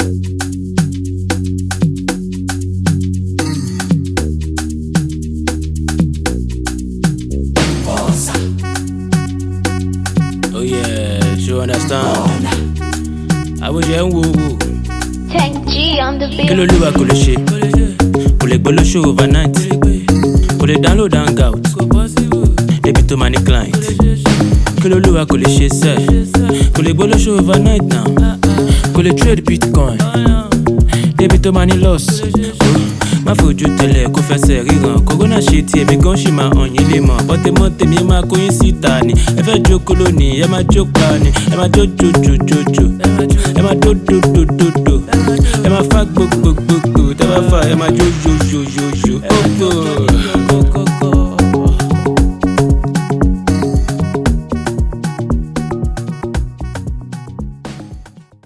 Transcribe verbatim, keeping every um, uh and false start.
Oh yeah, you understand? I wish you woo woo. Thank G on the beat. Kí l'Olúwa kò lè ṣe, kò lè gbọ́ lóṣù overnight, kò lè download hangout, débi tó máa ní client. Kí l'Olúwa kò lè ṣe sẹ́, kò lè gbọ́ lóṣù overnight now, kò lè trade bitcoin, débi tó máa ní loss. Má fojú tẹ́lẹ̀ kó fẹsẹ̀ ríran, corona ṣe tí èmi gan ṣì máa hàn yín lè mọ̀. Bọ́tẹ́mọ́ tèmi ẹ máa kó yín síta ni, ẹ fẹ́ jókòó lónìí, ẹ máa jókòó ni, ẹ máa jó jó jó jó jó, ẹ máa dó dó dó dó dó.